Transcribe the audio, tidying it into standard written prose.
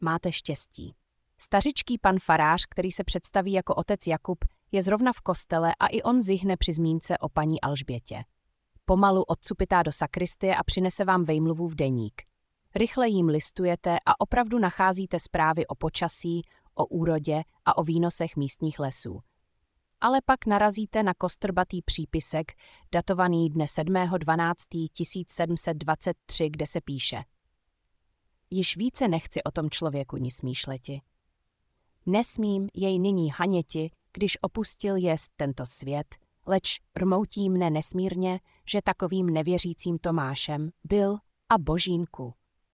máte štěstí. Stařičký pan farář, který se představí jako otec Jakub, je zrovna v kostele a i on zihne při zmínce o paní Alžbětě. Pomalu odcupitá do sakristie a přinese vám vejmluvu v deník. Rychle jim listujete a opravdu nacházíte zprávy o počasí, o úrodě a o výnosech místních lesů. Ale pak narazíte na kostrbatý přípisek, datovaný dne 7.12.1723, kde se píše: Již více nechci o tom člověku nic smýšleti. Nesmím jej nyní haněti, když opustil jest tento svět, leč rmoutí mne nesmírně, že takovým nevěřícím Tomášem byl a božínku.